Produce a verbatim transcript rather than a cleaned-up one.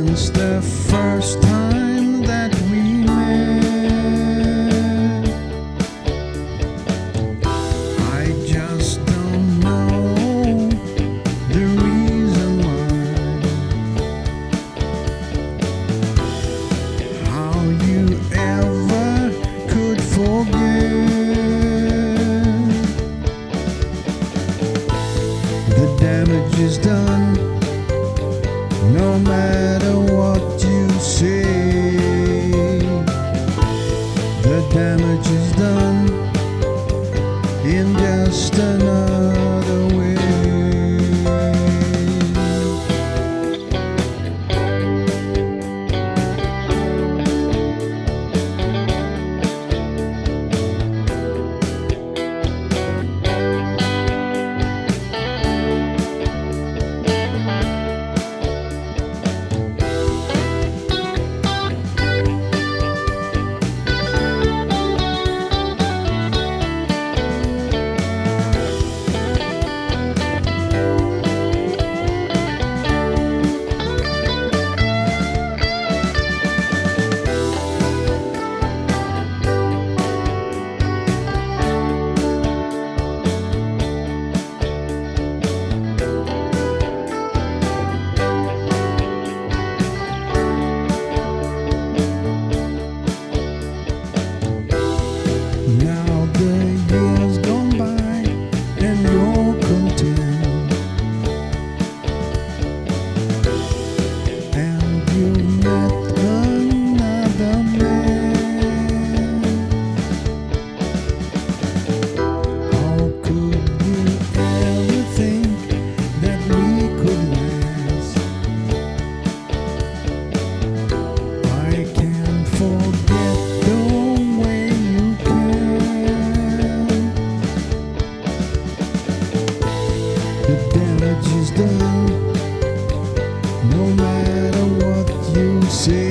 since the first time that we met. I just don't know the reason why, how you ever could forget. The damage is done, no matter what you say. The damage is done in just another way. Now the years gone by and you're content, and you met another man. How could you ever think that we could last? I can't forget the way you The damage is done, no matter what you say.